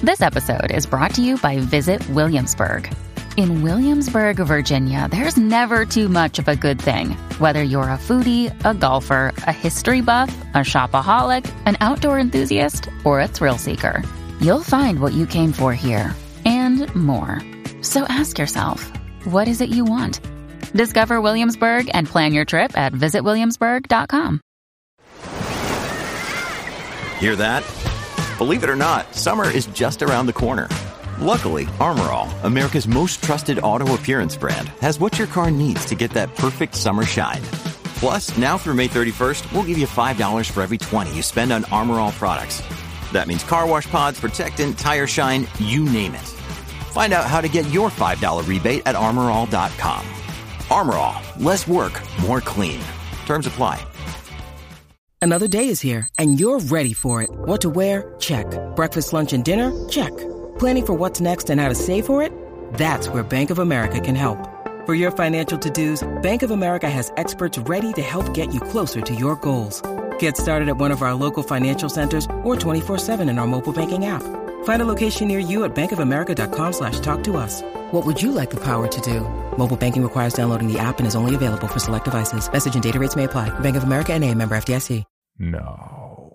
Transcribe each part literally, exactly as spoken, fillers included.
This episode is brought to you by Visit Williamsburg. In Williamsburg, Virginia, there's never too much of a good thing. Whether you're a foodie, a golfer, a history buff, a shopaholic, an outdoor enthusiast, or a thrill seeker, you'll find what you came for here and more. So ask yourself, what is it you want? Discover Williamsburg and plan your trip at visit williamsburg dot com. Hear that? Believe it or not, summer is just around the corner. Luckily, Armor All, America's most trusted auto appearance brand, has what your car needs to get that perfect summer shine. Plus, now through May thirty-first, we'll give you five dollars for every twenty you spend on Armor All products. That means car wash pods, protectant, tire shine, you name it. Find out how to get your five dollars rebate at armor all dot com. Armor All, less work, more clean. Terms apply. Another day is here, and you're ready for it. What to wear? Check. Breakfast, lunch, and dinner? Check. Planning for what's next and how to save for it? That's where Bank of America can help. For your financial to-dos, Bank of America has experts ready to help get you closer to your goals. Get started at one of our local financial centers or twenty-four seven in our mobile banking app. Find a location near you at bankofamerica.com slash talk to us. What would you like the power to do? Mobile banking requires downloading the app and is only available for select devices. Message and data rates may apply. Bank of America N A, member F D I C. No.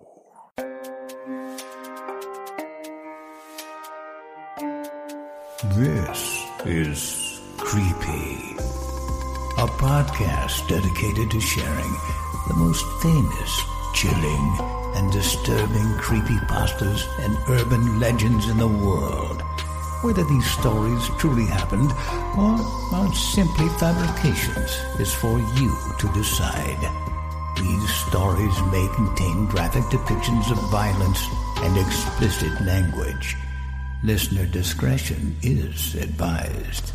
This is Creepy, a podcast dedicated to sharing the most famous, chilling, and disturbing creepypastas and urban legends in the world. Whether these stories truly happened or are simply fabrications is for you to decide. These stories may contain graphic depictions of violence and explicit language. Listener discretion is advised.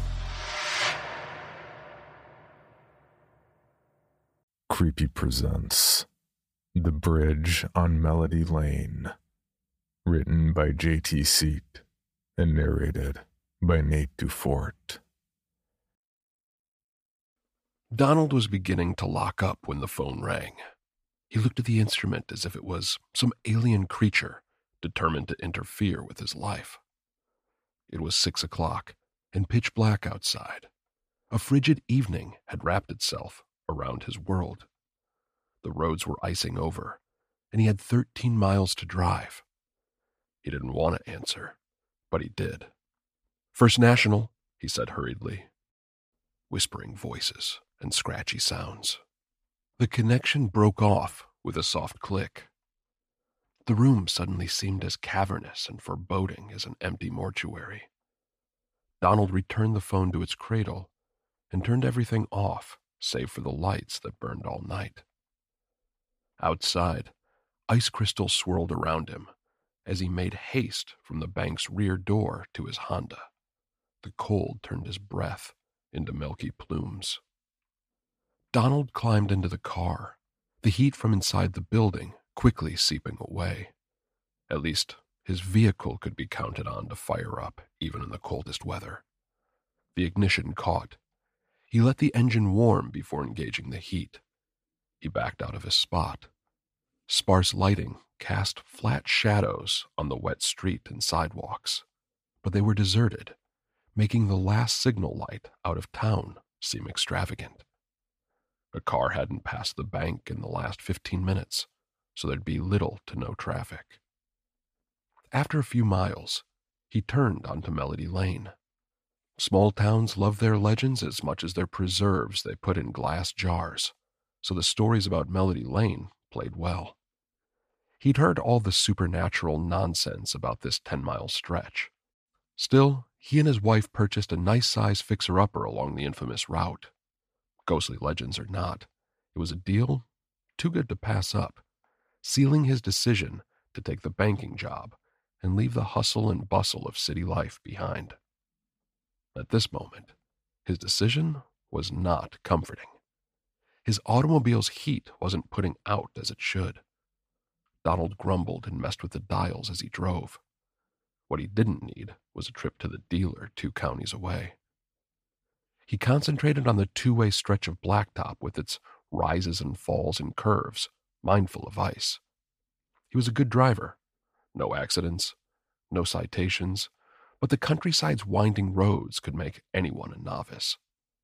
Creepy presents The Bridge on Melody Lane, written by J T Seat and narrated by Nate Dufort. Donald was beginning to lock up when the phone rang. He looked at the instrument as if it was some alien creature determined to interfere with his life. It was six o'clock and pitch black outside. A frigid evening had wrapped itself around his world. The roads were icing over, and he had thirteen miles to drive. He didn't want to answer, but he did. "First National," he said hurriedly. Whispering voices and scratchy sounds. The connection broke off with a soft click. The room suddenly seemed as cavernous and foreboding as an empty mortuary. Donald returned the phone to its cradle and turned everything off, save for the lights that burned all night. Outside, ice crystals swirled around him as he made haste from the bank's rear door to his Honda. The cold turned his breath into milky plumes. Donald climbed into the car, the heat from inside the building quickly seeping away. At least his vehicle could be counted on to fire up even in the coldest weather. The ignition caught. He let the engine warm before engaging the heat. He backed out of his spot. Sparse lighting cast flat shadows on the wet street and sidewalks, but they were deserted, making the last signal light out of town seem extravagant. A car hadn't passed the bank in the last fifteen minutes, so there'd be little to no traffic. After a few miles, he turned onto Melody Lane. Small towns love their legends as much as their preserves they put in glass jars, so the stories about Melody Lane played well. He'd heard all the supernatural nonsense about this ten-mile stretch. Still, he and his wife purchased a nice-sized fixer-upper along the infamous route. Ghostly legends or not, it was a deal too good to pass up, sealing his decision to take the banking job and leave the hustle and bustle of city life behind. At this moment, his decision was not comforting. His automobile's heat wasn't putting out as it should. Donald grumbled and messed with the dials as he drove. What he didn't need was a trip to the dealer two counties away. He concentrated on the two-way stretch of blacktop with its rises and falls and curves, mindful of ice. He was a good driver. No accidents, no citations, but the countryside's winding roads could make anyone a novice.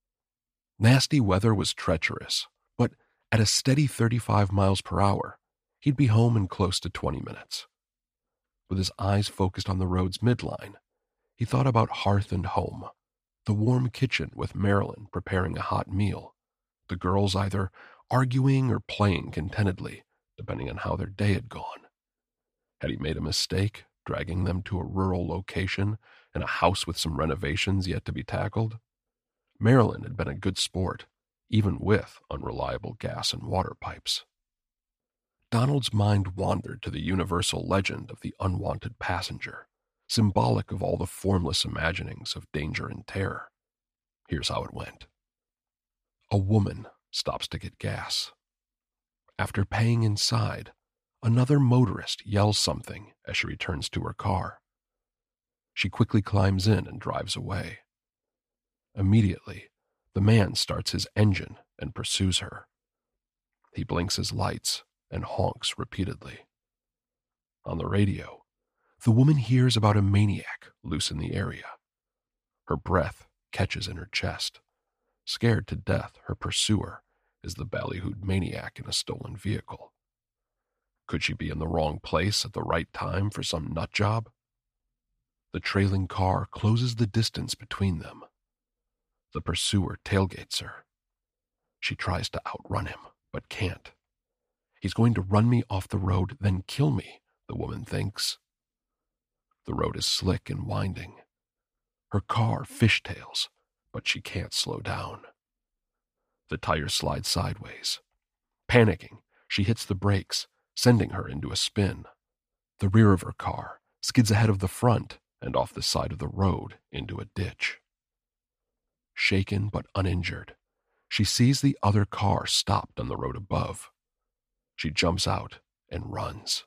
Nasty weather was treacherous, but at a steady thirty-five miles per hour, he'd be home in close to twenty minutes. With his eyes focused on the road's midline, he thought about hearth and home, the warm kitchen with Marilyn preparing a hot meal, the girls either arguing or playing contentedly, depending on how their day had gone. Had he made a mistake, dragging them to a rural location and a house with some renovations yet to be tackled? Marilyn had been a good sport, even with unreliable gas and water pipes. Donald's mind wandered to the universal legend of the unwanted passenger, symbolic of all the formless imaginings of danger and terror. Here's how it went. A woman stops to get gas. After paying inside, another motorist yells something as she returns to her car. She quickly climbs in and drives away. Immediately, the man starts his engine and pursues her. He blinks his lights and honks repeatedly. On the radio, the woman hears about a maniac loose in the area. Her breath catches in her chest. Scared to death, her pursuer is the ballyhooed maniac in a stolen vehicle. Could she be in the wrong place at the right time for some nut job? The trailing car closes the distance between them. The pursuer tailgates her. She tries to outrun him, but can't. He's going to run me off the road, then kill me, the woman thinks. The road is slick and winding. Her car fishtails, but she can't slow down. The tires slide sideways. Panicking, she hits the brakes, sending her into a spin. The rear of her car skids ahead of the front and off the side of the road into a ditch. Shaken but uninjured, she sees the other car stopped on the road above. She jumps out and runs.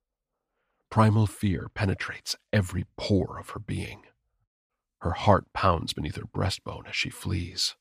Primal fear penetrates every pore of her being. Her heart pounds beneath her breastbone as she flees.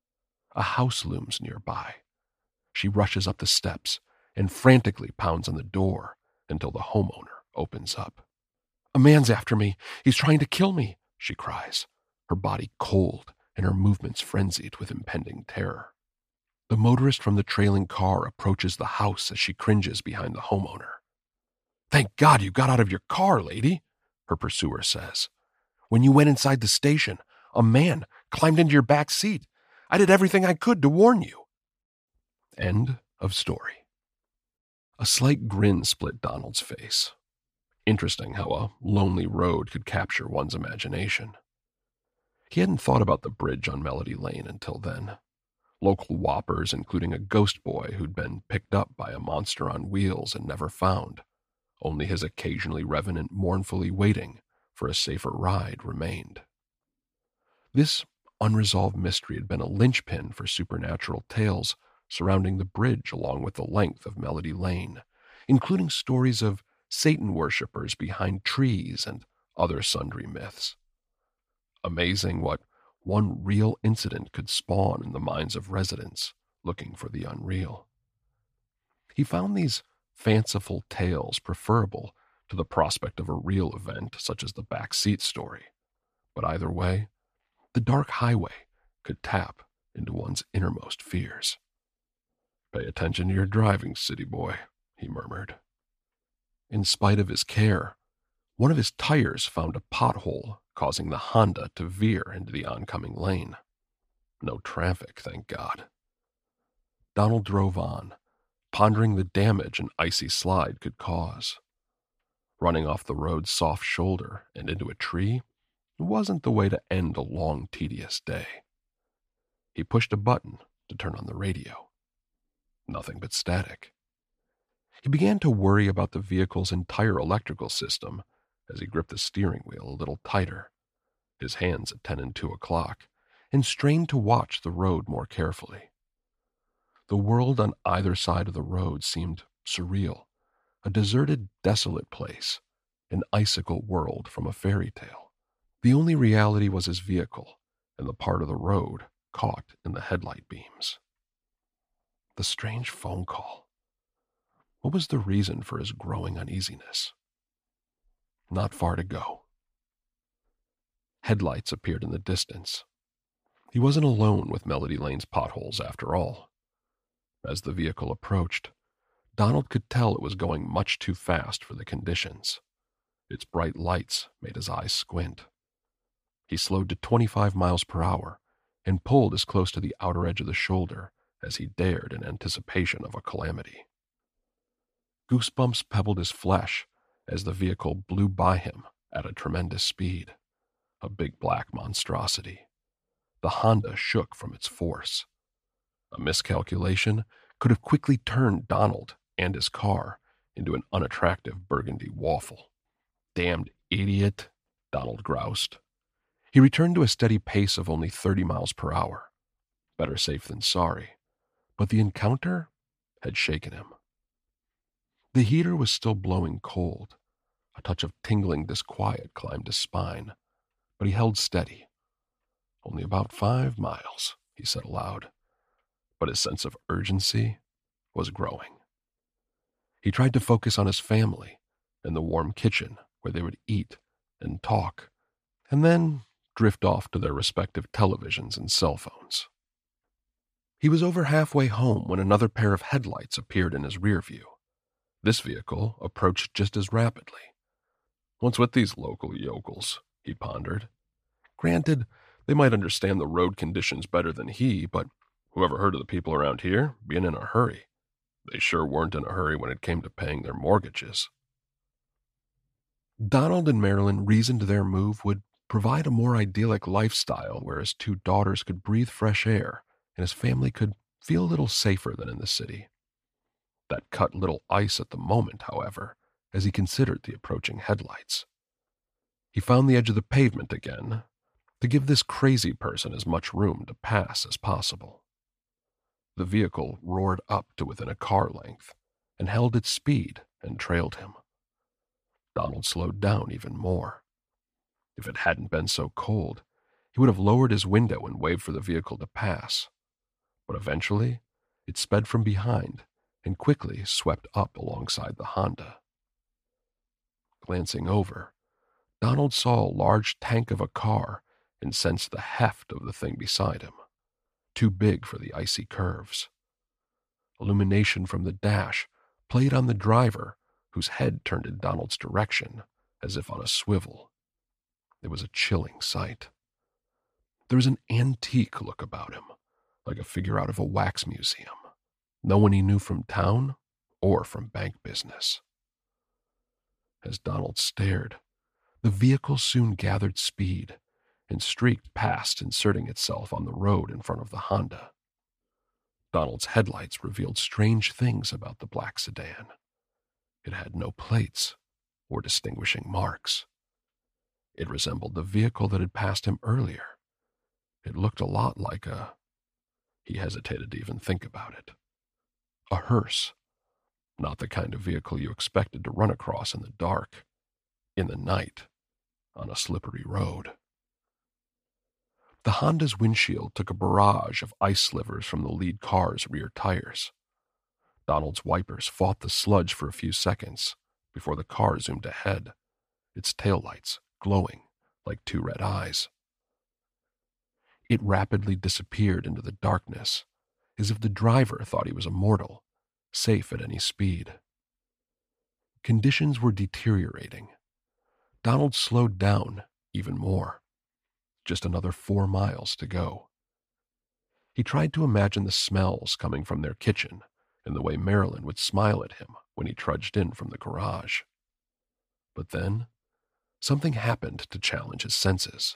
A house looms nearby. She rushes up the steps and frantically pounds on the door until the homeowner opens up. "A man's after me. He's trying to kill me," she cries, her body cold and her movements frenzied with impending terror. The motorist from the trailing car approaches the house as she cringes behind the homeowner. "Thank God you got out of your car, lady," her pursuer says. "When you went inside the station, a man climbed into your back seat. I did everything I could to warn you." End of story. A slight grin split Donald's face. Interesting how a lonely road could capture one's imagination. He hadn't thought about the bridge on Melody Lane until then. Local whoppers, including a ghost boy who'd been picked up by a monster on wheels and never found. Only his occasionally revenant mournfully waiting for a safer ride remained. This unresolved mystery had been a linchpin for supernatural tales surrounding the bridge along with the length of Melody Lane, including stories of Satan worshippers behind trees and other sundry myths. Amazing what one real incident could spawn in the minds of residents looking for the unreal. He found these fanciful tales preferable to the prospect of a real event such as the backseat story. But either way, the dark highway could tap into one's innermost fears. "Pay attention to your driving, city boy," he murmured. In spite of his care, one of his tires found a pothole, causing the Honda to veer into the oncoming lane. No traffic, thank God. Donald drove on, pondering the damage an icy slide could cause. Running off the road's soft shoulder and into a tree wasn't the way to end a long, tedious day. He pushed a button to turn on the radio. Nothing but static. He began to worry about the vehicle's entire electrical system as he gripped the steering wheel a little tighter, his hands at ten and two o'clock, and strained to watch the road more carefully. The world on either side of the road seemed surreal, a deserted, desolate place, an icicle world from a fairy tale. The only reality was his vehicle and the part of the road caught in the headlight beams. The strange phone call. What was the reason for his growing uneasiness? Not far to go. Headlights appeared in the distance. He wasn't alone with Melody Lane's potholes after all. As the vehicle approached, Donald could tell it was going much too fast for the conditions. Its bright lights made his eyes squint. He slowed to twenty-five miles per hour and pulled as close to the outer edge of the shoulder as he dared in anticipation of a calamity. Goosebumps pebbled his flesh as the vehicle blew by him at a tremendous speed, a big black monstrosity. The Honda shook from its force. A miscalculation could have quickly turned Donald and his car into an unattractive burgundy waffle. Damned idiot, Donald groused. He returned to a steady pace of only thirty miles per hour. Better safe than sorry. But the encounter had shaken him. The heater was still blowing cold. A touch of tingling disquiet climbed his spine, but he held steady. Only about five miles, he said aloud, but his sense of urgency was growing. He tried to focus on his family and the warm kitchen where they would eat and talk, and then drift off to their respective televisions and cell phones. He was over halfway home when another pair of headlights appeared in his rear view. This vehicle approached just as rapidly. What's with these local yokels, he pondered. Granted, they might understand the road conditions better than he, but whoever heard of the people around here being in a hurry? They sure weren't in a hurry when it came to paying their mortgages. Donald and Marilyn reasoned their move would provide a more idyllic lifestyle where his two daughters could breathe fresh air and his family could feel a little safer than in the city. That cut little ice at the moment, however, as he considered the approaching headlights. He found the edge of the pavement again to give this crazy person as much room to pass as possible. The vehicle roared up to within a car length and held its speed and trailed him. Donald slowed down even more. If it hadn't been so cold, he would have lowered his window and waved for the vehicle to pass. But eventually, it sped from behind and quickly swept up alongside the Honda. Glancing over, Donald saw a large tank of a car and sensed the heft of the thing beside him, too big for the icy curves. Illumination from the dash played on the driver, whose head turned in Donald's direction as if on a swivel. It was a chilling sight. There was an antique look about him, like a figure out of a wax museum. No one he knew from town or from bank business. As Donald stared, the vehicle soon gathered speed and streaked past, inserting itself on the road in front of the Honda. Donald's headlights revealed strange things about the black sedan. It had no plates or distinguishing marks. It resembled the vehicle that had passed him earlier. It looked a lot like a... He hesitated to even think about it. A hearse. Not the kind of vehicle you expected to run across in the dark, in the night, on a slippery road. The Honda's windshield took a barrage of ice slivers from the lead car's rear tires. Donald's wipers fought the sludge for a few seconds before the car zoomed ahead, its taillights glowing like two red eyes. It rapidly disappeared into the darkness, as if the driver thought he was immortal, safe at any speed. Conditions were deteriorating. Donald slowed down even more. Just another four miles to go. He tried to imagine the smells coming from their kitchen and the way Marilyn would smile at him when he trudged in from the garage. But then, something happened to challenge his senses.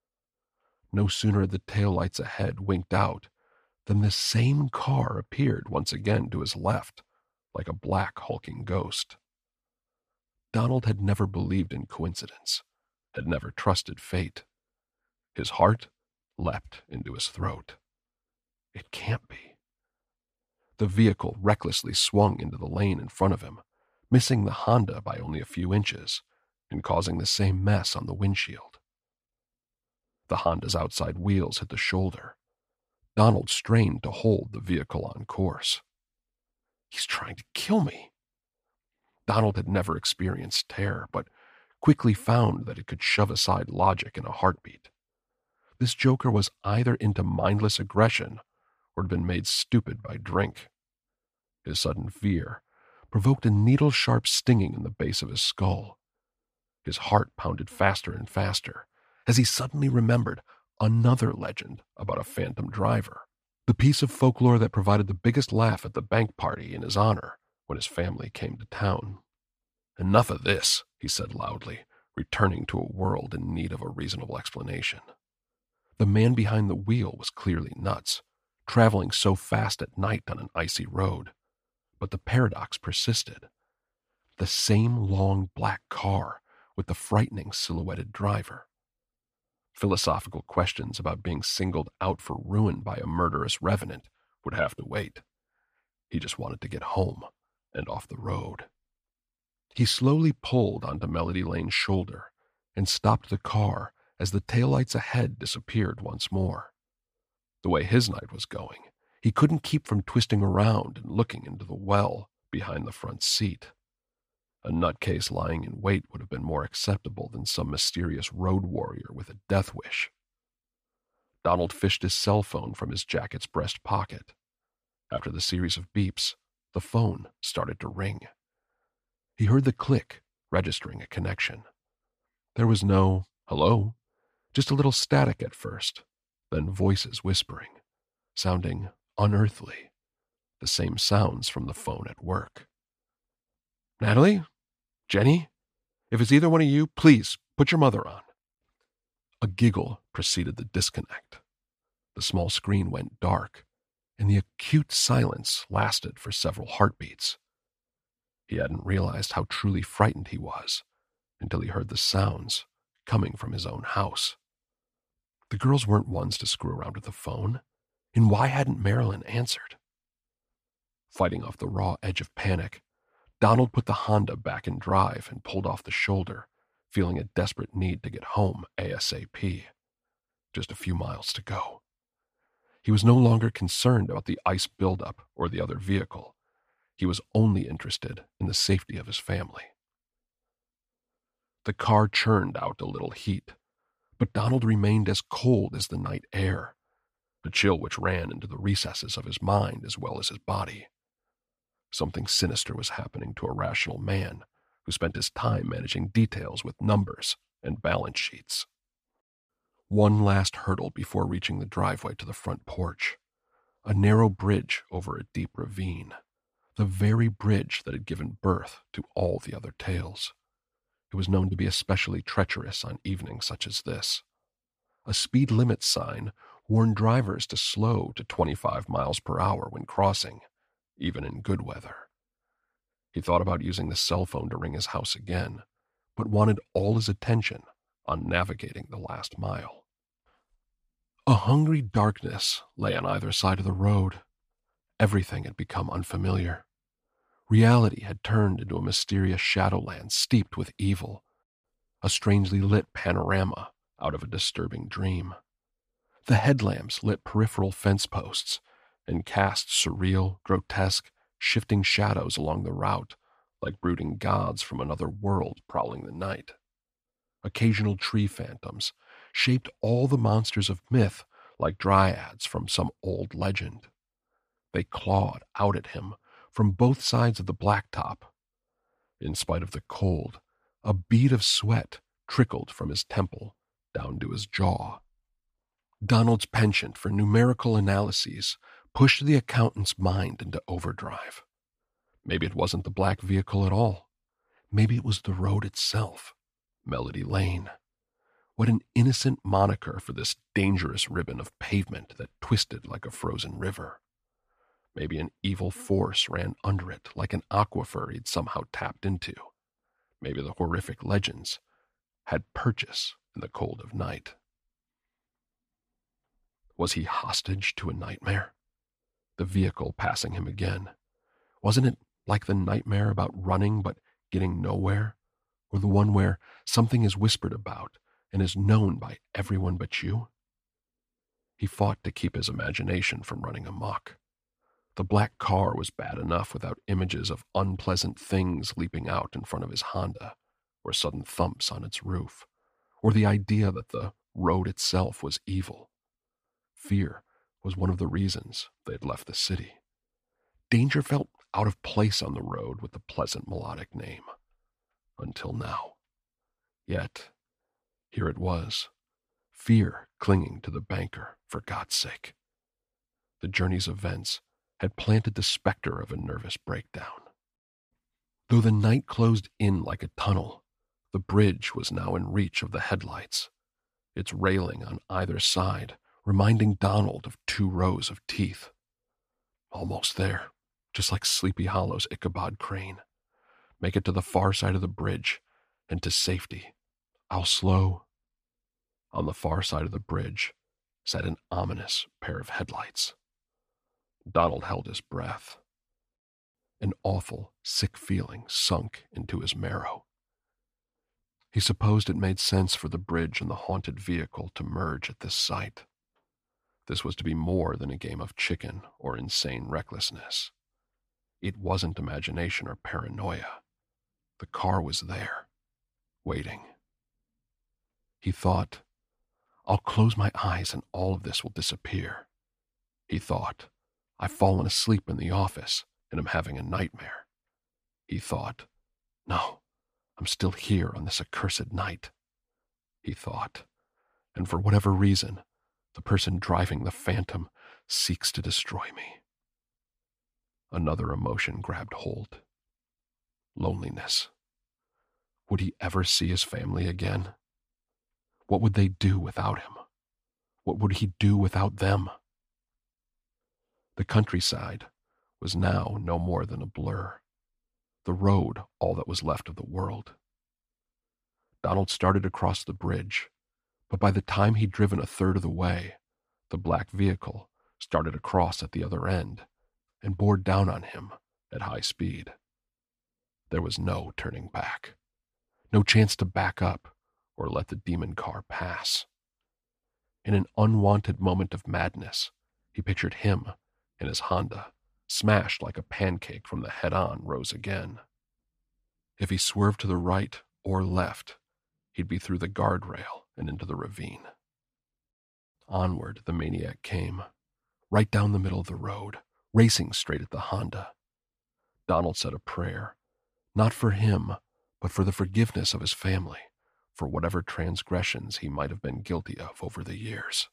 No sooner had the taillights ahead winked out than this same car appeared once again to his left, like a black hulking ghost. Donald had never believed in coincidence, had never trusted fate. His heart leapt into his throat. It can't be. The vehicle recklessly swung into the lane in front of him, missing the Honda by only a few inches and causing the same mess on the windshield. The Honda's outside wheels hit the shoulder. Donald strained to hold the vehicle on course. He's trying to kill me. Donald had never experienced terror, but quickly found that it could shove aside logic in a heartbeat. This joker was either into mindless aggression or had been made stupid by drink. His sudden fear provoked a needle-sharp stinging in the base of his skull. His heart pounded faster and faster as he suddenly remembered another legend about a phantom driver, the piece of folklore that provided the biggest laugh at the bank party in his honor when his family came to town. "Enough of this," he said loudly, returning to a world in need of a reasonable explanation. The man behind the wheel was clearly nuts, traveling so fast at night on an icy road. But the paradox persisted. The same long black car with the frightening silhouetted driver. Philosophical questions about being singled out for ruin by a murderous revenant would have to wait. He just wanted to get home and off the road. He slowly pulled onto Melody Lane's shoulder and stopped the car as the taillights ahead disappeared once more. The way his night was going, he couldn't keep from twisting around and looking into the well behind the front seat. A nutcase lying in wait would have been more acceptable than some mysterious road warrior with a death wish. Donald fished his cell phone from his jacket's breast pocket. After the series of beeps, the phone started to ring. He heard the click, registering a connection. There was no hello, just a little static at first, then voices whispering, sounding unearthly, the same sounds from the phone at work. "Natalie? Jenny? If it's either one of you, please put your mother on." A giggle preceded the disconnect. The small screen went dark, and the acute silence lasted for several heartbeats. He hadn't realized how truly frightened he was until he heard the sounds coming from his own house. The girls weren't ones to screw around with the phone, and why hadn't Marilyn answered? Fighting off the raw edge of panic, Donald put the Honda back in drive and pulled off the shoulder, feeling a desperate need to get home ASAP. Just a few miles to go. He was no longer concerned about the ice buildup or the other vehicle. He was only interested in the safety of his family. The car churned out a little heat, but Donald remained as cold as the night air, a chill which ran into the recesses of his mind as well as his body. Something sinister was happening to a rational man who spent his time managing details with numbers and balance sheets. One last hurdle before reaching the driveway to the front porch. A narrow bridge over a deep ravine. The very bridge that had given birth to all the other tales. It was known to be especially treacherous on evenings such as this. A speed limit sign warned drivers to slow to twenty-five miles per hour when crossing, even in good weather. He thought about using the cell phone to ring his house again, but wanted all his attention on navigating the last mile. A hungry darkness lay on either side of the road. Everything had become unfamiliar. Reality had turned into a mysterious shadowland steeped with evil, a strangely lit panorama out of a disturbing dream. The headlamps lit peripheral fence posts and cast surreal, grotesque, shifting shadows along the route like brooding gods from another world prowling the night. Occasional tree phantoms shaped all the monsters of myth like dryads from some old legend. They clawed out at him from both sides of the blacktop. In spite of the cold, a bead of sweat trickled from his temple down to his jaw. Donald's penchant for numerical analyses pushed the accountant's mind into overdrive. Maybe it wasn't the black vehicle at all. Maybe it was the road itself, Melody Lane. What an innocent moniker for this dangerous ribbon of pavement that twisted like a frozen river. Maybe an evil force ran under it like an aquifer he'd somehow tapped into. Maybe the horrific legends had purchase in the cold of night. Was he hostage to a nightmare? The vehicle passing him again. Wasn't it like the nightmare about running but getting nowhere? Or the one where something is whispered about and is known by everyone but you? He fought to keep his imagination from running amok. The black car was bad enough without images of unpleasant things leaping out in front of his Honda, or sudden thumps on its roof, or the idea that the road itself was evil. Fear was one of the reasons they had left the city. Danger felt out of place on the road with the pleasant melodic name. Until now. Yet, here it was, fear clinging to the banker, for God's sake. The journey's events had planted the specter of a nervous breakdown. Though the night closed in like a tunnel, the bridge was now in reach of the headlights, its railing on either side reminding Donald of two rows of teeth. Almost there, just like Sleepy Hollow's Ichabod Crane. Make it to the far side of the bridge and to safety. I'll slow. On the far side of the bridge sat an ominous pair of headlights. Donald held his breath. An awful, sick feeling sunk into his marrow. He supposed it made sense for the bridge and the haunted vehicle to merge at this site. This was to be more than a game of chicken or insane recklessness. It wasn't imagination or paranoia. The car was there, waiting. He thought, I'll close my eyes and all of this will disappear. He thought, I've fallen asleep in the office and am having a nightmare. He thought, no, I'm still here on this accursed night. He thought, and for whatever reason, the person driving the Phantom seeks to destroy me. Another emotion grabbed hold. Loneliness. Would he ever see his family again? What would they do without him? What would he do without them? The countryside was now no more than a blur. The road all that was left of the world. Donald started across the bridge, but by the time he'd driven a third of the way, the black vehicle started across at the other end and bore down on him at high speed. There was no turning back, no chance to back up or let the demon car pass. In an unwanted moment of madness, he pictured him and his Honda, smashed like a pancake from the head-on rose again. If he swerved to the right or left, he'd be through the guardrail and into the ravine. Onward the maniac came, right down the middle of the road, racing straight at the Honda. Donald said a prayer, not for him, but for the forgiveness of his family, for whatever transgressions he might have been guilty of over the years.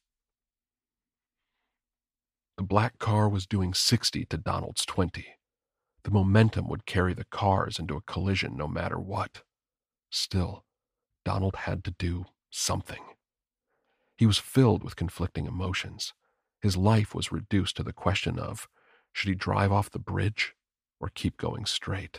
The black car was doing sixty to Donald's twenty. The momentum would carry the cars into a collision no matter what. Still, Donald had to do something. He was filled with conflicting emotions. His life was reduced to the question of, should he drive off the bridge or keep going straight?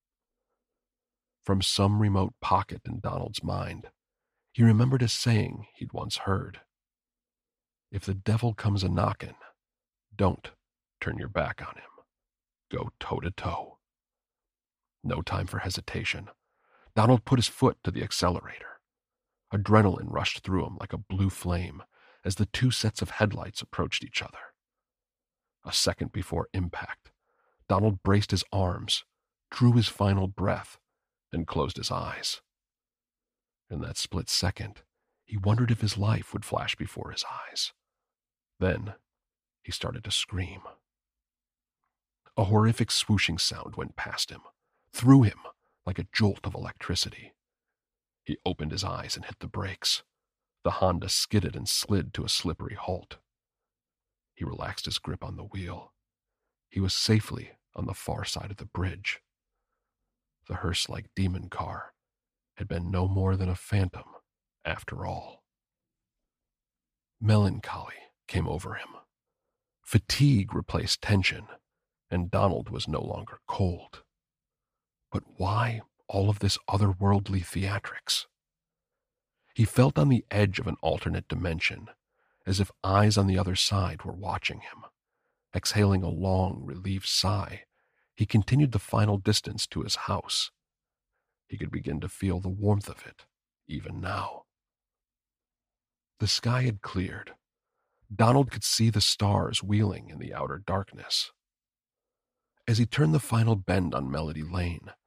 From some remote pocket in Donald's mind, he remembered a saying he'd once heard. If the devil comes a-knockin', don't turn your back on him. Go toe-to-toe. No time for hesitation. Donald put his foot to the accelerator. Adrenaline rushed through him like a blue flame as the two sets of headlights approached each other. A second before impact, Donald braced his arms, drew his final breath, and closed his eyes. In that split second, he wondered if his life would flash before his eyes. Then, he started to scream. A horrific swooshing sound went past him, through him like a jolt of electricity. He opened his eyes and hit the brakes. The Honda skidded and slid to a slippery halt. He relaxed his grip on the wheel. He was safely on the far side of the bridge. The hearse-like demon car had been no more than a phantom after all. Melancholy came over him. Fatigue replaced tension, and Donald was no longer cold. But why all of this otherworldly theatrics? He felt on the edge of an alternate dimension, as if eyes on the other side were watching him. Exhaling a long, relieved sigh, he continued the final distance to his house. He could begin to feel the warmth of it, even now. The sky had cleared. Donald could see the stars wheeling in the outer darkness. As he turned the final bend on Melody Lane,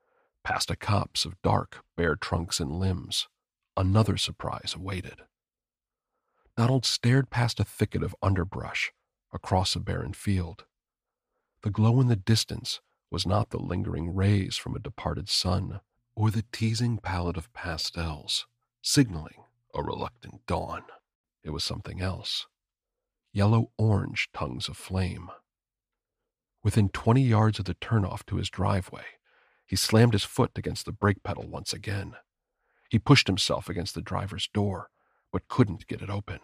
Past a copse of dark, bare trunks and limbs, another surprise awaited. Donald stared past a thicket of underbrush across a barren field. The glow in the distance was not the lingering rays from a departed sun or the teasing palette of pastels, signaling a reluctant dawn. It was something else. Yellow-orange tongues of flame. Within twenty yards of the turnoff to his driveway, he slammed his foot against the brake pedal once again. He pushed himself against the driver's door, but couldn't get it open.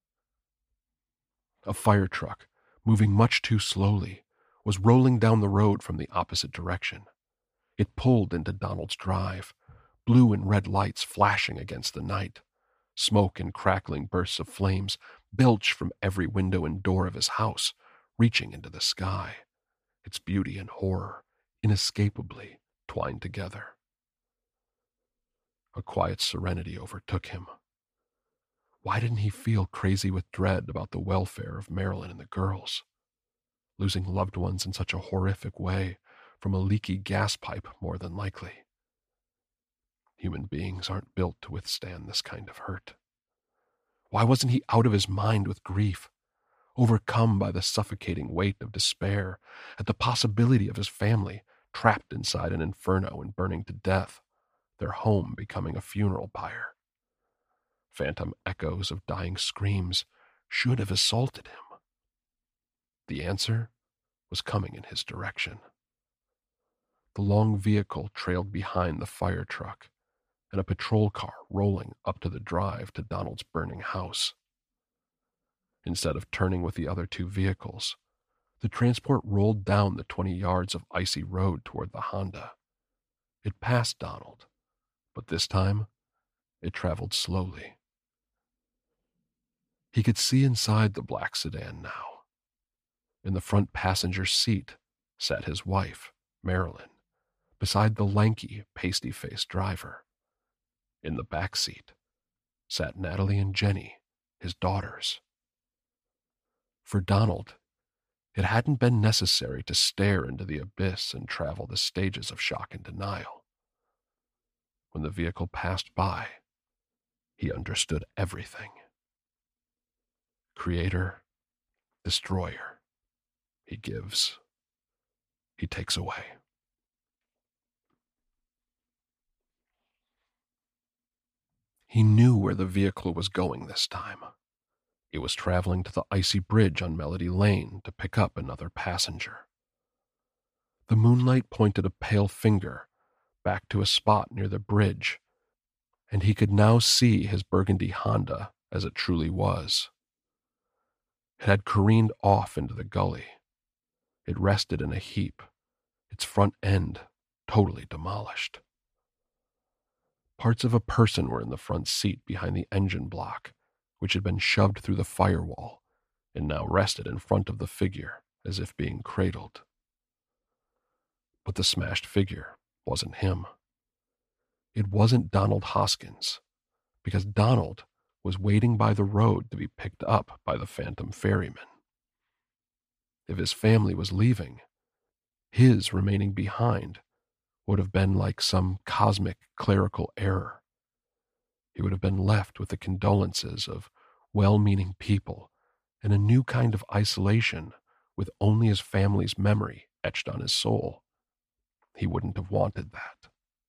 A fire truck, moving much too slowly, was rolling down the road from the opposite direction. It pulled into Donald's drive, blue and red lights flashing against the night. Smoke and crackling bursts of flames belched from every window and door of his house, reaching into the sky, its beauty and horror inescapably twined together. A quiet serenity overtook him. Why didn't he feel crazy with dread about the welfare of Marilyn and the girls? Losing loved ones in such a horrific way, from a leaky gas pipe more than likely. Human beings aren't built to withstand this kind of hurt. Why wasn't he out of his mind with grief, overcome by the suffocating weight of despair at the possibility of his family trapped inside an inferno and burning to death, their home becoming a funeral pyre? Phantom echoes of dying screams should have assaulted him. The answer was coming in his direction. The long vehicle trailed behind the fire truck, and a patrol car rolling up to the drive to Donald's burning house. Instead of turning with the other two vehicles, the transport rolled down the twenty yards of icy road toward the Honda. It passed Donald, but this time it traveled slowly. He could see inside the black sedan now. In the front passenger seat sat his wife, Marilyn, beside the lanky, pasty-faced driver. In the back seat sat Natalie and Jenny, his daughters. For Donald, it hadn't been necessary to stare into the abyss and travel the stages of shock and denial. When the vehicle passed by, he understood everything. Creator, destroyer. He gives. He takes away. He knew where the vehicle was going this time. It was traveling to the icy bridge on Melody Lane to pick up another passenger. The moonlight pointed a pale finger back to a spot near the bridge, and he could now see his burgundy Honda as it truly was. It had careened off into the gully. It rested in a heap, its front end totally demolished. Parts of a person were in the front seat behind the engine block, which had been shoved through the firewall and now rested in front of the figure as if being cradled. But the smashed figure wasn't him. It wasn't Donald Hoskins, because Donald was waiting by the road to be picked up by the phantom ferryman. If his family was leaving, his remaining behind would have been like some cosmic clerical error. He would have been left with the condolences of well-meaning people and a new kind of isolation with only his family's memory etched on his soul. He wouldn't have wanted that.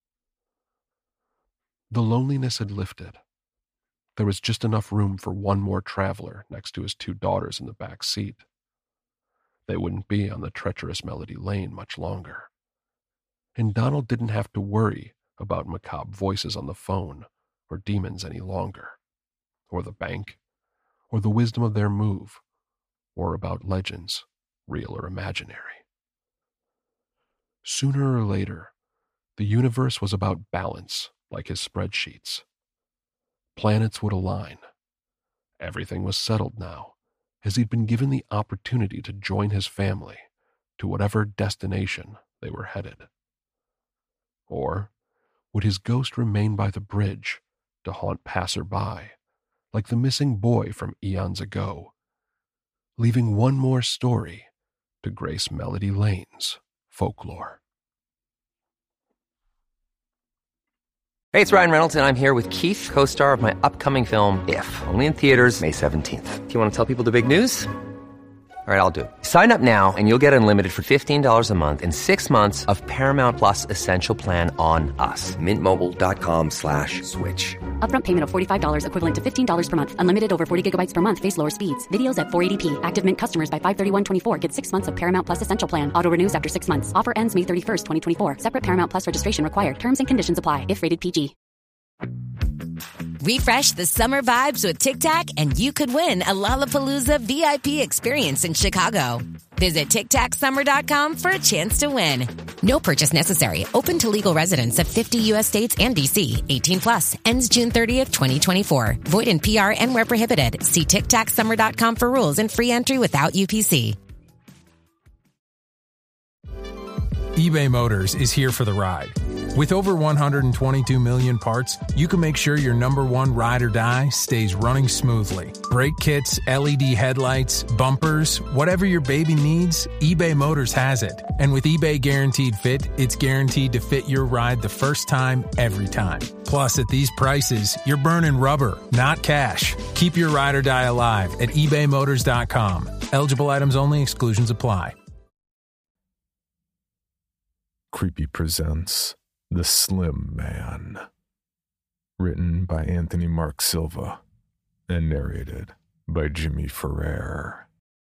The loneliness had lifted. There was just enough room for one more traveler next to his two daughters in the back seat. They wouldn't be on the treacherous Melody Lane much longer. And Donald didn't have to worry about macabre voices on the phone or demons any longer, or the bank, or the wisdom of their move, or about legends, real or imaginary. Sooner or later, the universe was about balance, like his spreadsheets. Planets would align. Everything was settled now, as he'd been given the opportunity to join his family to whatever destination they were headed. Or would his ghost remain by the bridge to haunt passerby, like the missing boy from eons ago, leaving one more story to grace Melody Lane's folklore? Hey, it's Ryan Reynolds, and I'm here with Keith, co-star of my upcoming film, If, only in theaters May seventeenth. Do you want to tell people the big news? All right, I'll do it. Sign up now and you'll get unlimited for fifteen dollars a month and six months of Paramount Plus Essential Plan on us. Mint Mobile dot com slash switch. Upfront payment of forty-five dollars equivalent to fifteen dollars per month. Unlimited over forty gigabytes per month. Face lower speeds. Videos at four eighty p. Active Mint customers by five thirty-one twenty-four get six months of Paramount Plus Essential Plan. Auto renews after six months. Offer ends May thirty-first, twenty twenty-four. Separate Paramount Plus registration required. Terms and conditions apply if rated P G. Refresh the summer vibes with Tic Tac and you could win a Lollapalooza V I P experience in Chicago. Visit tic tac summer dot com for a chance to win. No purchase necessary. Open to legal residents of fifty U S states and D C. eighteen plus. Ends June thirtieth, twenty twenty-four. Void in P R and where prohibited. See tic tac summer dot com for rules and free entry without U P C. eBay Motors is here for the ride. With over one hundred twenty-two million parts, you can make sure your number one ride or die stays running smoothly. Brake kits, L E D headlights, bumpers, whatever your baby needs, eBay Motors has it. And with eBay Guaranteed Fit, it's guaranteed to fit your ride the first time, every time. Plus, at these prices, you're burning rubber, not cash. Keep your ride or die alive at ebay motors dot com. Eligible items only. Exclusions apply. Creepy presents The Slim Man, written by Anthony Mark Silva and narrated by Jimmy Ferrer.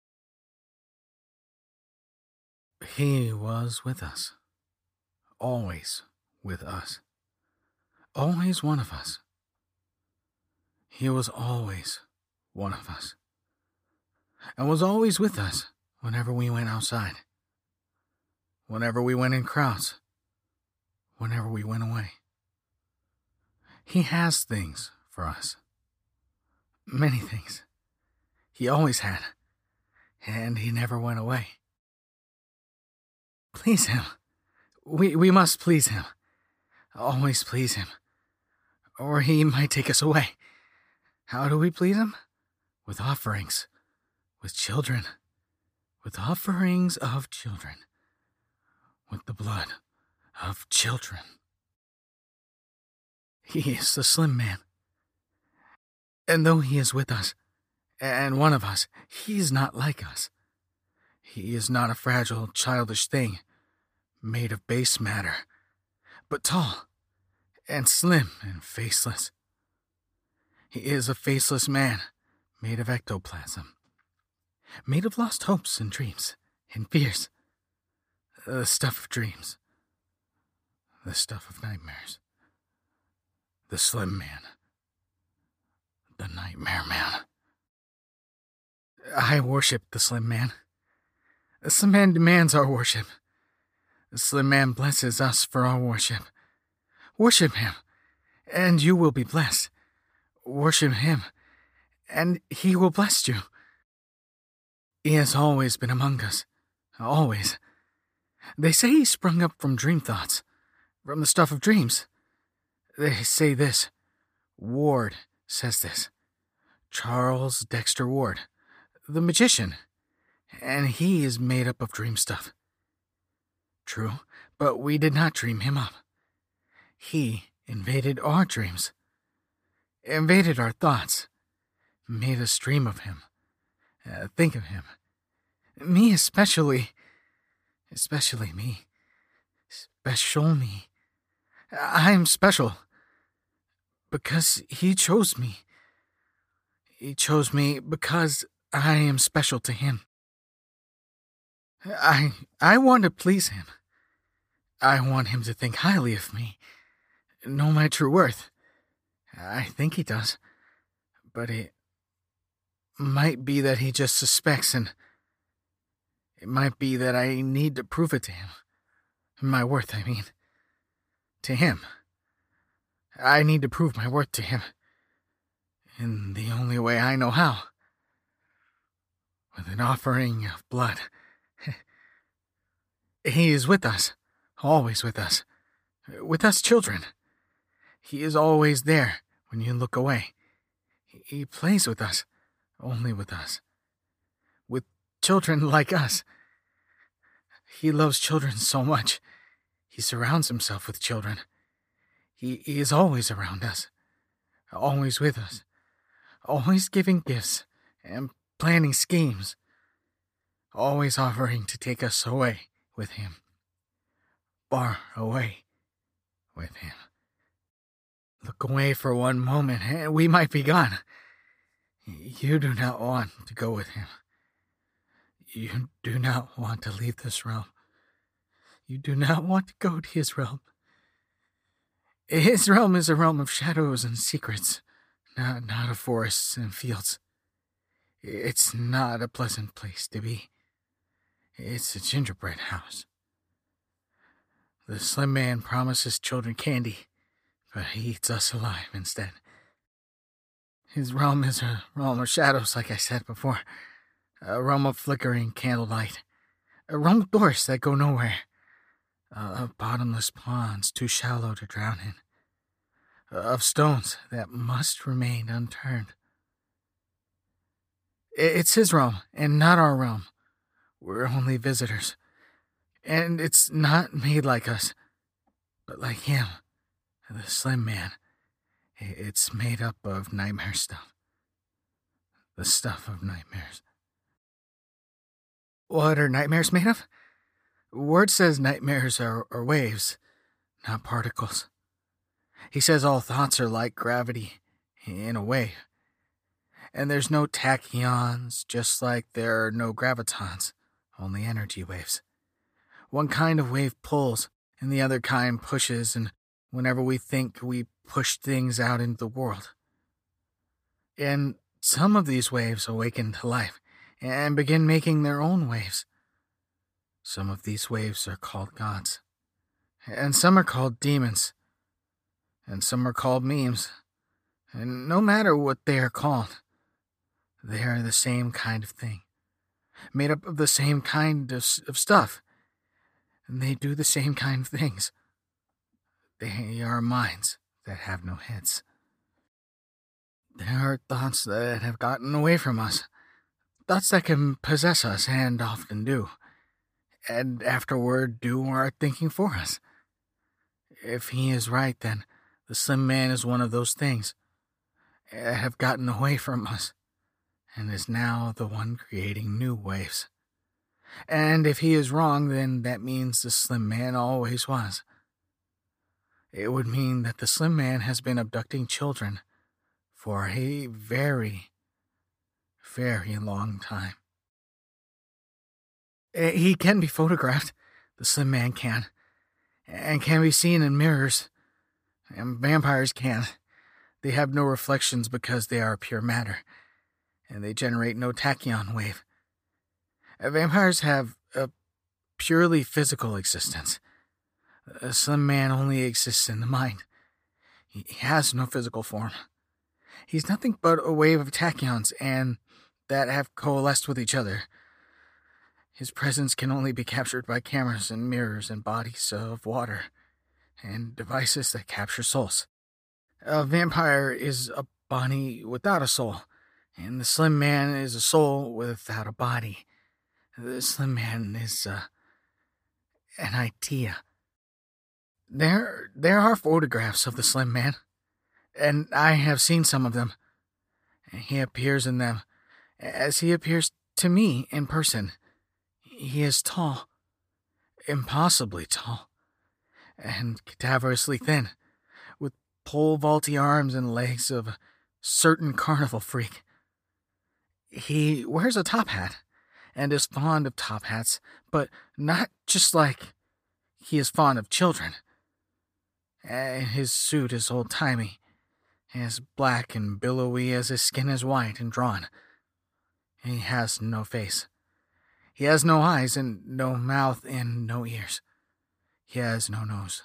He was with us, always with us, always one of us. He was always one of us, and was always with us whenever we went outside, whenever we went in crowds, whenever we went away. He has things for us. Many things. He always had. And he never went away. Please him. We, we must please him. Always please him. Or he might take us away. How do we please him? With offerings. With children. With offerings of children. With the blood of children. He is the Slim Man. And though he is with us, and one of us, he is not like us. He is not a fragile, childish thing, made of base matter, but tall, and slim, and faceless. He is a faceless man, made of ectoplasm, made of lost hopes and dreams, and fears, the stuff of dreams. The stuff of nightmares. The Slim Man. The Nightmare Man. I worship the Slim Man. The Slim Man demands our worship. The Slim Man blesses us for our worship. Worship him, and you will be blessed. Worship him, and he will bless you. He has always been among us. Always. They say he sprung up from dream thoughts. From the stuff of dreams. They say this. Ward says this. Charles Dexter Ward, the magician. And he is made up of dream stuff. True, but we did not dream him up. He invaded our dreams. Invaded our thoughts. Made us dream of him. Uh, think of him. Me especially. Especially me. Special me. I'm special. Because he chose me. He chose me because I am special to him. I I want to please him. I want him to think highly of me. Know my true worth. I think he does. But it might be that he just suspects, and it might be that I need to prove it to him. My worth, I mean. To him. I need to prove my worth to him. In the only way I know how. With an offering of blood. He is with us. Always with us. With us children. He is always there when you look away. He plays with us. Only with us. With children like us. He loves children so much. He surrounds himself with children. He, he is always around us, always with us, always giving gifts and planning schemes, always offering to take us away with him, far away with him. Look away for one moment and we might be gone. You do not want to go with him. You do not want to leave this realm. You do not want to go to his realm. His realm is a realm of shadows and secrets, not, not of forests and fields. It's not a pleasant place to be. It's a gingerbread house. The Slim Man promises children candy, but he eats us alive instead. His realm is a realm of shadows, like I said before. A realm of flickering candlelight. A realm of doors that go nowhere. Uh, of bottomless ponds too shallow to drown in. Uh, of stones that must remain unturned. It's his realm, and not our realm. We're only visitors. And it's not made like us, but like him, the Slim Man. It's made up of nightmare stuff. The stuff of nightmares. What are nightmares made of? Word says nightmares are, are waves, not particles. He says all thoughts are like gravity, in a way. And there's no tachyons, just like there are no gravitons, only energy waves. One kind of wave pulls, and the other kind pushes, and whenever we think, we push things out into the world. And some of these waves awaken to life, and begin making their own waves. Some of these waves are called gods, and some are called demons, and some are called memes, and no matter what they are called, they are the same kind of thing, made up of the same kind of, of stuff, and they do the same kind of things. They are minds that have no heads. There are thoughts that have gotten away from us, thoughts that can possess us and often do. And afterward do our thinking for us. If he is right, then the Slim Man is one of those things that have gotten away from us, and is now the one creating new waves. And if he is wrong, then that means the Slim Man always was. It would mean that the Slim Man has been abducting children for a very, very long time. He can be photographed, the Slim Man can, and can be seen in mirrors, and vampires can. They have no reflections because they are pure matter, and they generate no tachyon wave. Vampires have a purely physical existence. A Slim Man only exists in the mind. He has no physical form. He's nothing but a wave of tachyons, and that have coalesced with each other. His presence can only be captured by cameras and mirrors and bodies of water, and devices that capture souls. A vampire is a body without a soul, and the Slim Man is a soul without a body. The Slim Man is uh, an idea. There, there are photographs of the Slim Man, and I have seen some of them. He appears in them as he appears to me in person. He is tall, impossibly tall, and cadaverously thin, with pole vaulty arms and legs of a certain carnival freak. He wears a top hat, and is fond of top hats, but not just like he is fond of children. His suit is old-timey, as black and billowy as his skin is white and drawn. He has no face. He has no eyes and no mouth and no ears. He has no nose.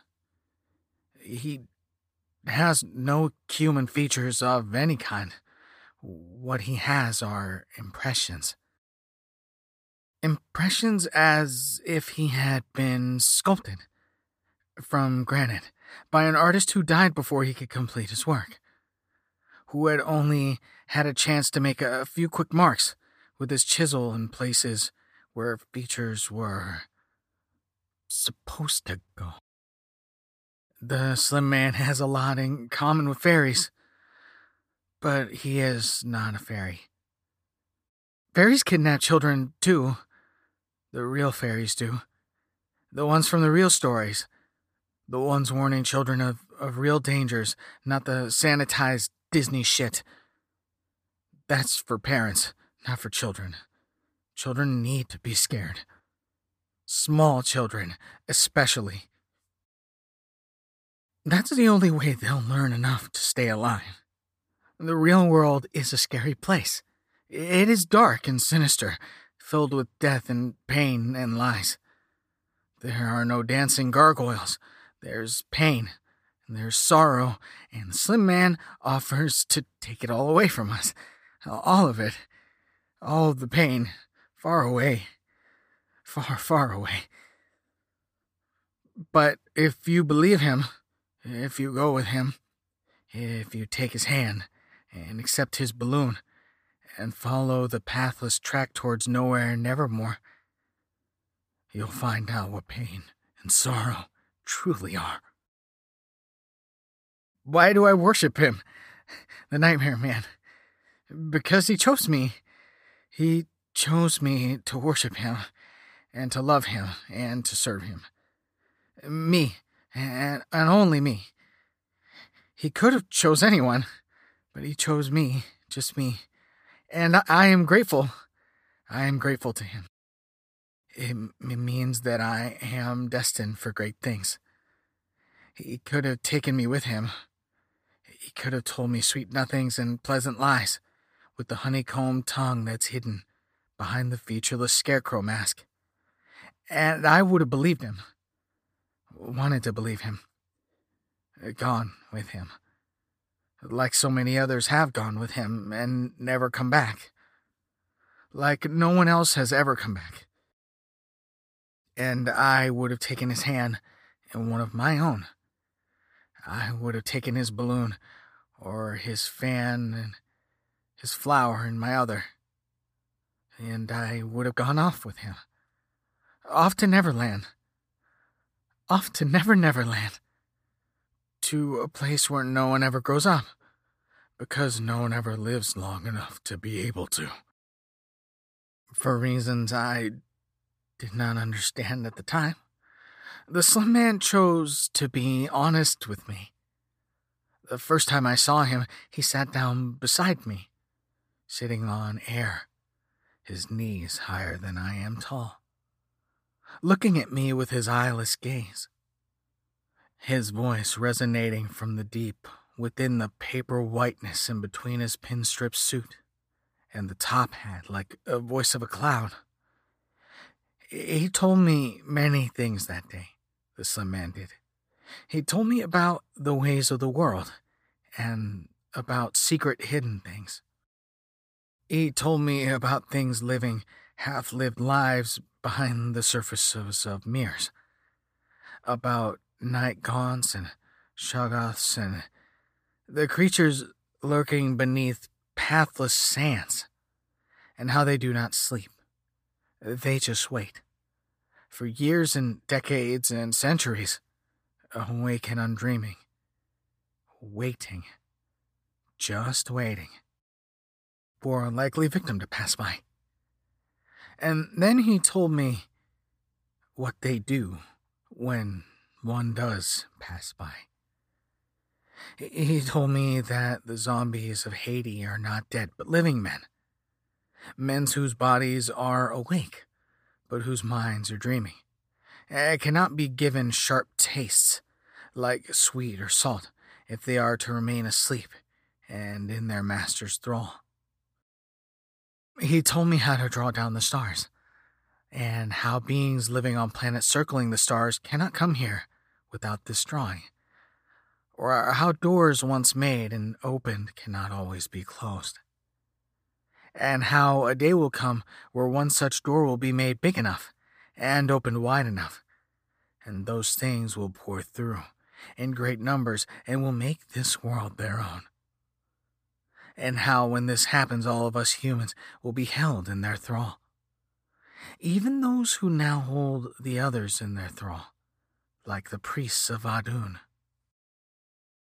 He has no human features of any kind. What he has are impressions. Impressions as if he had been sculpted from granite by an artist who died before he could complete his work, who had only had a chance to make a few quick marks with his chisel in places where features were supposed to go. The Slim Man has a lot in common with fairies, but he is not a fairy. Fairies kidnap children, too. The real fairies do. The ones from the real stories. The ones warning children of, of real dangers, not the sanitized Disney shit. That's for parents, not for children. Children need to be scared. Small children, especially. That's the only way they'll learn enough to stay alive. The real world is a scary place. It is dark and sinister, filled with death and pain and lies. There are no dancing gargoyles. There's pain, and there's sorrow, and the Slim Man offers to take it all away from us. All of it. All of the pain. Far away. Far, far away. But if you believe him, if you go with him, if you take his hand and accept his balloon and follow the pathless track towards nowhere and nevermore, you'll find out what pain and sorrow truly are. Why do I worship him, the Nightmare Man? Because he chose me. He chose me to worship him and to love him and to serve him. Me, and, and only me. He could have chose anyone, but he chose me, just me. And I, I am grateful. I am grateful to him. It, it means that I am destined for great things. He could have taken me with him. He could have told me sweet nothings and pleasant lies, with the honeycomb tongue that's hidden behind the featureless scarecrow mask. And I would have believed him. Wanted to believe him. Gone with him. Like so many others have gone with him and never come back. Like no one else has ever come back. And I would have taken his hand in one of my own. I would have taken his balloon, or his fan, and his flower in my other. And I would have gone off with him. Off to Neverland. Off to Never Neverland. To a place where no one ever grows up. Because no one ever lives long enough to be able to. For reasons I did not understand at the time, the Slim Man chose to be honest with me. The first time I saw him, he sat down beside me, sitting on air, his knees higher than I am tall, looking at me with his eyeless gaze, his voice resonating from the deep within the paper whiteness in between his pinstrip suit and the top hat like a voice of a cloud. He told me many things that day, the Slim Man did. He told me about the ways of the world and about secret hidden things. He told me about things living half-lived lives behind the surfaces of mirrors, about night gaunts and shoggoths and the creatures lurking beneath pathless sands, and how they do not sleep. They just wait. For years and decades and centuries, awake and undreaming. Waiting. Just waiting. For a likely victim to pass by. And then he told me what they do when one does pass by. He told me that the zombies of Haiti are not dead, but living men. Men whose bodies are awake, but whose minds are dreaming. It cannot be given sharp tastes, like sweet or salt, if they are to remain asleep and in their master's thrall. He told me how to draw down the stars, and how beings living on planets circling the stars cannot come here without this drawing, or how doors once made and opened cannot always be closed, and how a day will come where one such door will be made big enough and opened wide enough, and those things will pour through in great numbers and will make this world their own. And how when this happens, all of us humans will be held in their thrall. Even those who now hold the others in their thrall, like the priests of Adun.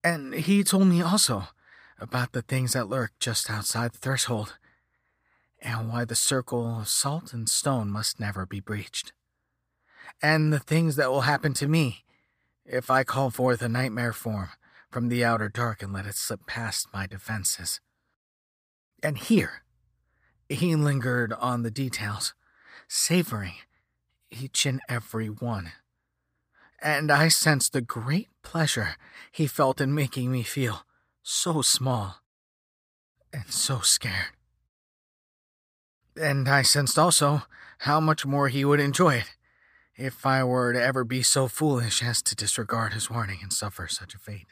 And he told me also about the things that lurk just outside the threshold, and why the circle of salt and stone must never be breached, and the things that will happen to me if I call forth a nightmare form from the outer dark and let it slip past my defenses. And here, he lingered on the details, savoring each and every one, and I sensed the great pleasure he felt in making me feel so small and so scared. And I sensed also how much more he would enjoy it if I were to ever be so foolish as to disregard his warning and suffer such a fate.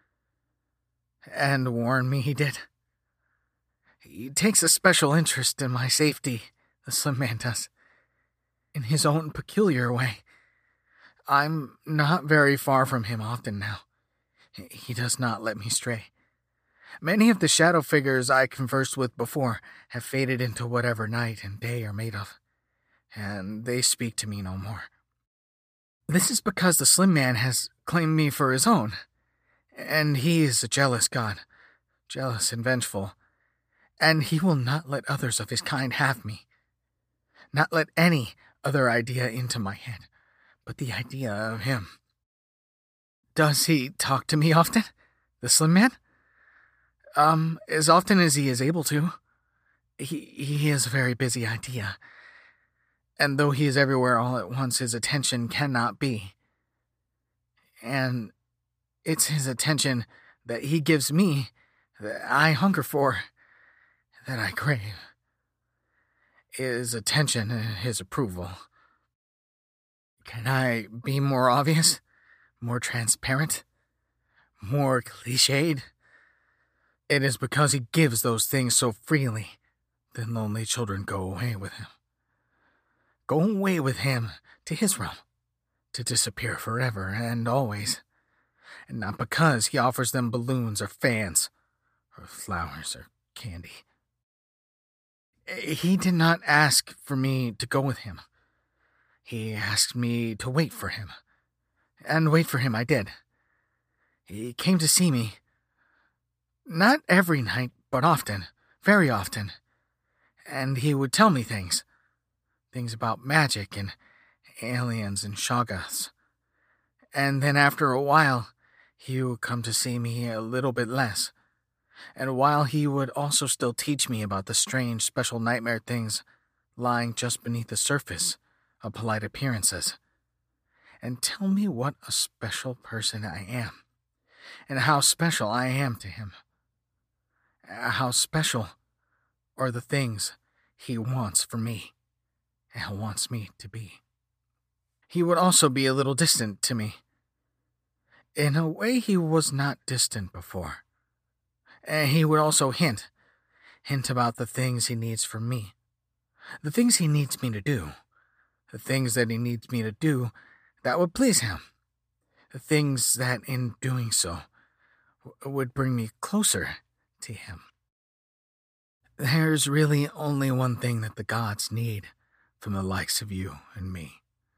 And warn me he did. He takes a special interest in my safety, the Slim Man does, in his own peculiar way. I'm not very far from him often now. He does not let me stray. Many of the shadow figures I conversed with before have faded into whatever night and day are made of, and they speak to me no more. This is because the Slim Man has claimed me for his own, and he is a jealous god, jealous and vengeful, and he will not let others of his kind have me, not let any other idea into my head but the idea of him. Does he talk to me often, the Slim Man? Um, as often as he is able to. He, he is a very busy idea, and though he is everywhere all at once, his attention cannot be. And it's his attention that he gives me that I hunger for, that I crave. His attention and his approval. Can I be more obvious? More transparent? More cliched? It is because he gives those things so freely that lonely children go away with him. Go away with him to his realm, to disappear forever and always. And not because he offers them balloons or fans, or flowers or candy. He did not ask for me to go with him. He asked me to wait for him. And wait for him I did. He came to see me. Not every night, but often, very often. And he would tell me things. Things about magic and aliens and Shoggoths. And then after a while, he would come to see me a little bit less. And while he would also still teach me about the strange, special nightmare things lying just beneath the surface of polite appearances. And tell me what a special person I am. And how special I am to him. How special are the things he wants for me and wants me to be. He would also be a little distant to me. In a way he was not distant before. And he would also hint, hint about the things he needs from me. The things he needs me to do. The things that he needs me to do that would please him. The things that in doing so would bring me closer to him. There's really only one thing that the gods need from the likes of you and me.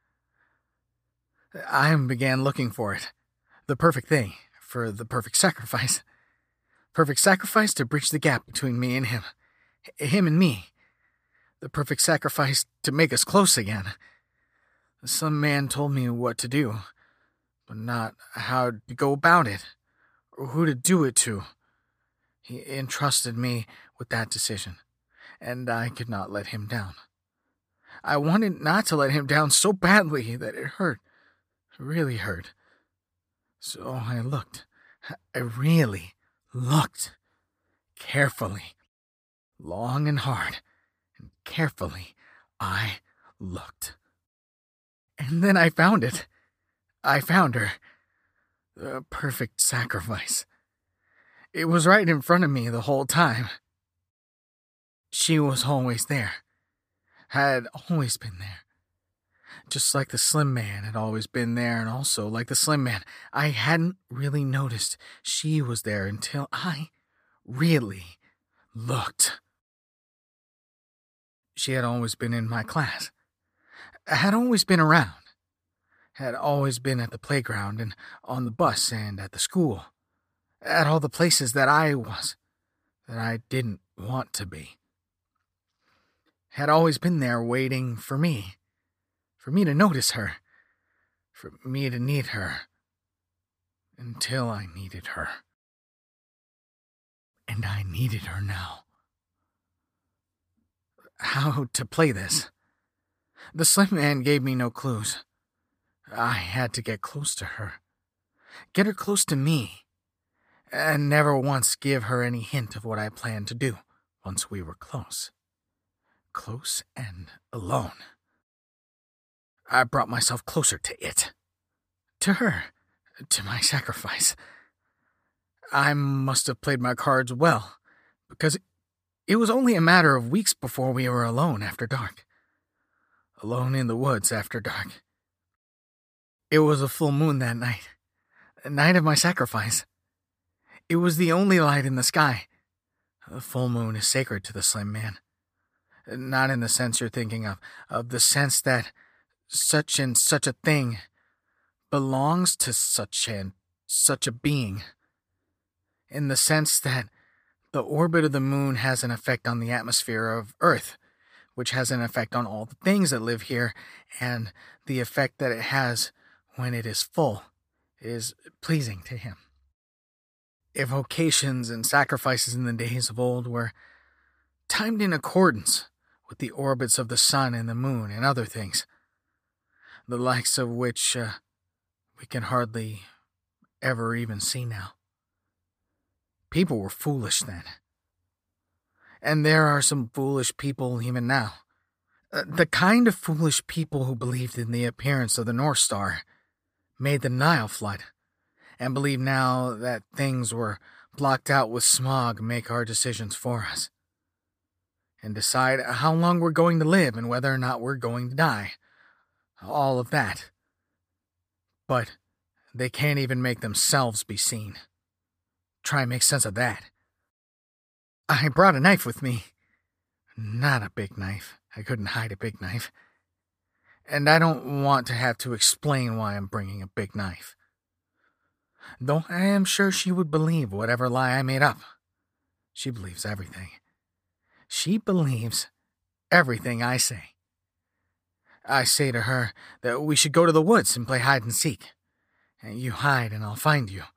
I began looking for it. The perfect thing, for the perfect sacrifice. Perfect sacrifice to bridge the gap between me and him. Him and me. The perfect sacrifice to make us close again. Some man told me what to do, but not how to go about it, or who to do it to. He entrusted me with that decision, and I could not let him down. I wanted not to let him down so badly that it hurt, really hurt. So I looked, I really looked, carefully, long and hard, and carefully I looked. And then I found it. I found her. The perfect sacrifice. It was right in front of me the whole time. She was always there. Had always been there. Just like the Slim Man had always been there, and also like the Slim Man, I hadn't really noticed she was there until I really looked. She had always been in my class. Had always been around. Had always been at the playground and on the bus and at the school. at all the places that I was, that I didn't want to be. Had always been there waiting for me, for me to notice her, for me to need her, until I needed her. And I needed her now. How to play this? The Slim Man gave me no clues. I had to get close to her. Get her close to me. And never once give her any hint of what I planned to do once we were close. Close and alone. I brought myself closer to it. To her. To my sacrifice. I must have played my cards well, because it was only a matter of weeks before we were alone after dark. Alone in the woods after dark. It was a full moon that night. A night of my sacrifice. It was the only light in the sky. The full moon is sacred to the Slim Man. Not in the sense you're thinking of, of the sense that such and such a thing belongs to such and such a being. In the sense that the orbit of the moon has an effect on the atmosphere of Earth, which has an effect on all the things that live here, and the effect that it has when it is full is pleasing to him. Evocations and sacrifices in the days of old were timed in accordance with the orbits of the sun and the moon and other things, the likes of which uh, we can hardly ever even see now. People were foolish then. And there are some foolish people even now. Uh, the kind of foolish people who believed in the appearance of the North Star, made the Nile flood, and believe now that things were blocked out with smog make our decisions for us, and decide how long we're going to live and whether or not we're going to die. All of that. But they can't even make themselves be seen. Try and make sense of that. I brought a knife with me. Not a big knife. I couldn't hide a big knife. And I don't want to have to explain why I'm bringing a big knife. Though I am sure she would believe whatever lie I made up. She believes everything. She believes everything I say. I say to her that we should go to the woods and play hide and seek. And you hide and I'll find you.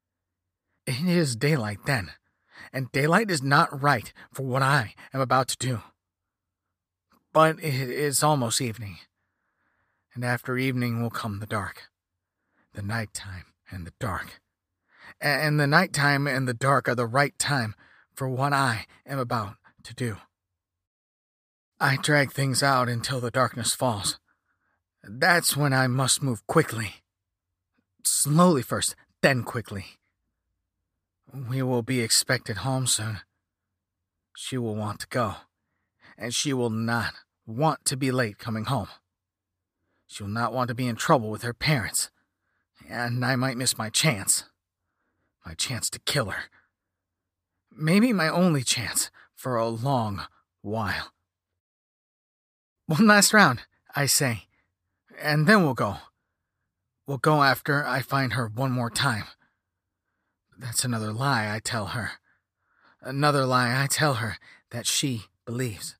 It is daylight then, and daylight is not right for what I am about to do. But it is almost evening, and after evening will come the dark, the nighttime and the dark. And the nighttime and the dark are the right time for what I am about to do. I drag things out until the darkness falls. That's when I must move quickly. Slowly first, then quickly. We will be expected home soon. She will want to go, and she will not want to be late coming home. She will not want to be in trouble with her parents, and I might miss my chance. My chance to kill her. Maybe my only chance for a long while. One last round, I say, and then we'll go. We'll go after I find her one more time. That's another lie I tell her. Another lie I tell her that she believes.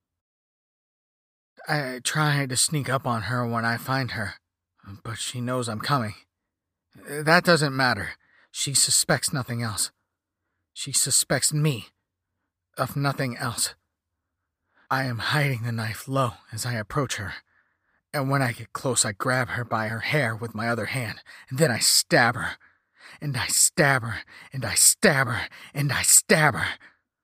I try to sneak up on her when I find her, but she knows I'm coming. That doesn't matter. She suspects nothing else. She suspects me of nothing else. I am hiding the knife low as I approach her, and when I get close I grab her by her hair with my other hand, and then I stab her. And I stab her, and I stab her, and I stab her.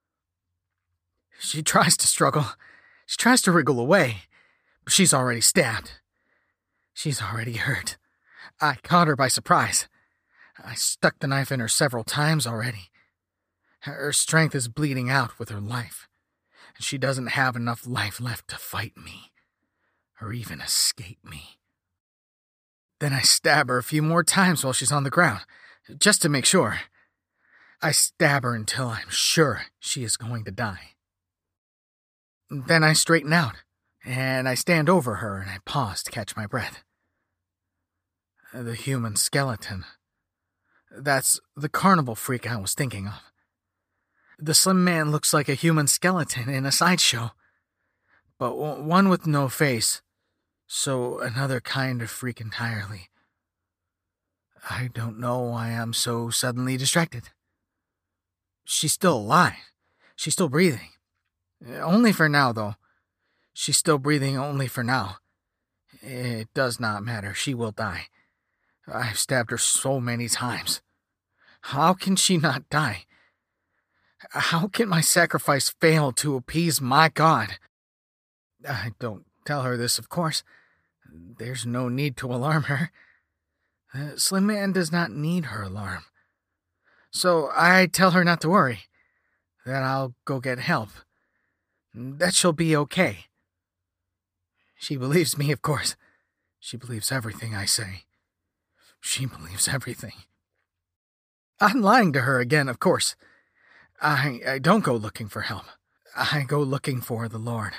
She tries to struggle. She tries to wriggle away, but she's already stabbed. She's already hurt. I caught her by surprise. I stuck the knife in her several times already. Her strength is bleeding out with her life, and she doesn't have enough life left to fight me, or even escape me. Then I stab her a few more times while she's on the ground, just to make sure. I stab her until I'm sure she is going to die. Then I straighten out, and I stand over her and I pause to catch my breath. The human skeleton. That's the carnival freak I was thinking of. The Slim Man looks like a human skeleton in a sideshow, but one with no face, so another kind of freak entirely. I don't know why I'm so suddenly distracted. She's still alive. She's still breathing. Only for now, though. She's still breathing only for now. It does not matter. She will die. I've stabbed her so many times. How can she not die? How can my sacrifice fail to appease my God? I don't tell her this, of course. There's no need to alarm her. Uh, Slim Man does not need her alarm. So I tell her not to worry, that I'll go get help, that she'll be okay. She believes me, of course. She believes everything I say. She believes everything. I'm lying to her again, of course. I, I don't go looking for help. I go looking for the Lord.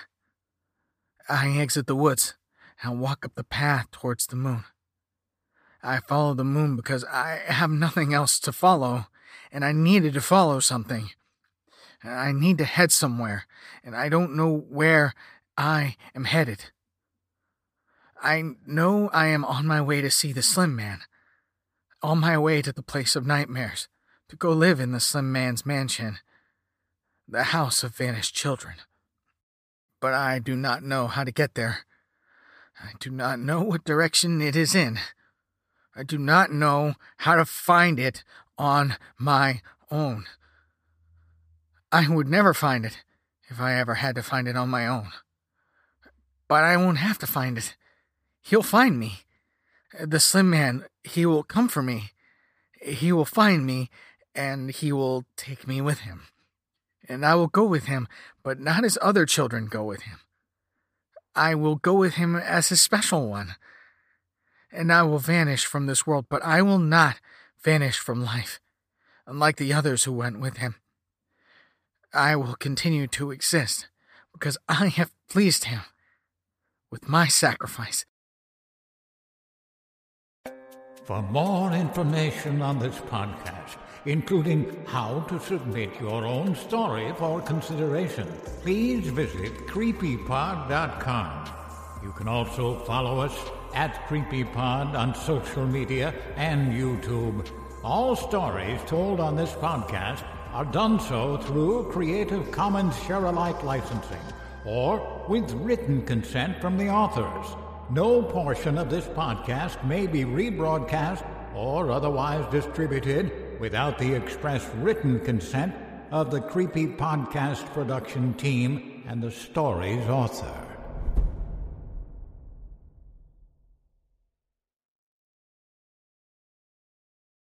I exit the woods and walk up the path towards the moon. I follow the moon because I have nothing else to follow, and I needed to follow something. I need to head somewhere, and I don't know where I am headed. I know I am on my way to see the Slim Man, on my way to the place of nightmares, to go live in the Slim Man's mansion, the house of vanished children. But I do not know how to get there. I do not know what direction it is in. I do not know how to find it on my own. I would never find it if I ever had to find it on my own. But I won't have to find it. He'll find me. The Slim Man, he will come for me. He will find me, and he will take me with him. And I will go with him, but not as other children go with him. I will go with him as his special one. And I will vanish from this world, but I will not vanish from life, unlike the others who went with him. I will continue to exist, because I have pleased him with my sacrifice. For more information on this podcast, including how to submit your own story for consideration, please visit creepy pod dot com. You can also follow us at CreepyPod on social media and YouTube. All stories told on this podcast are done so through Creative Commons Share-alike licensing or with written consent from the authors. No portion of this podcast may be rebroadcast or otherwise distributed without the express written consent of the Creepy Podcast production team and the story's author.